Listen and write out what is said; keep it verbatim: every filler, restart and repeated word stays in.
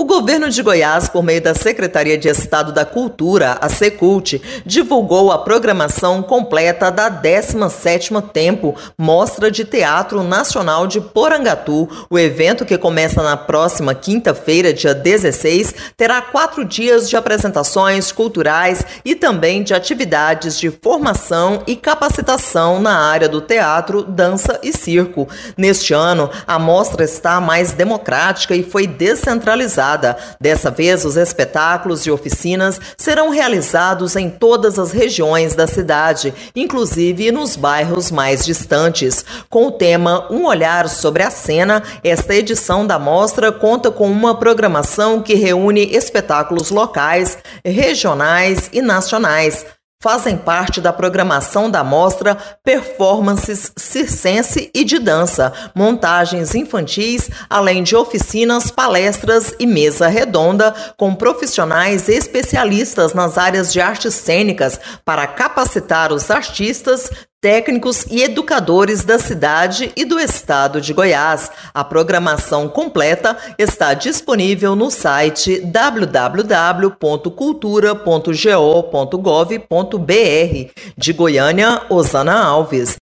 governo de Goiás, por meio da Secretaria de Estado da Cultura, a Secult, divulgou a programação completa da décima sétima Tempo, Mostra de Teatro Nacional de Porangatu. O evento, que começa na próxima quinta-feira, dia dezesseis, terá quatro dias de apresentações culturais e também de atividades de formação e capacitação na área do teatro, dança e circo. Neste ano, a mostra está mais democrática e foi descentralizada. Dessa vez, os espetáculos e oficinas serão realizados em todas as regiões da cidade, inclusive nos bairros mais distantes. Com o tema Um Olhar sobre a Cena, esta edição da mostra conta com uma programação que reúne espetáculos locais, regionais e nacionais. Fazem parte da programação da mostra performances circense e de dança, montagens infantis, além de oficinas, palestras e mesa redonda com profissionais especialistas nas áreas de artes cênicas para capacitar os artistas, técnicos e educadores da cidade e do estado de Goiás. A programação completa está disponível no site w w w ponto cultura ponto go ponto gov ponto b r. De Goiânia, Osana Alves.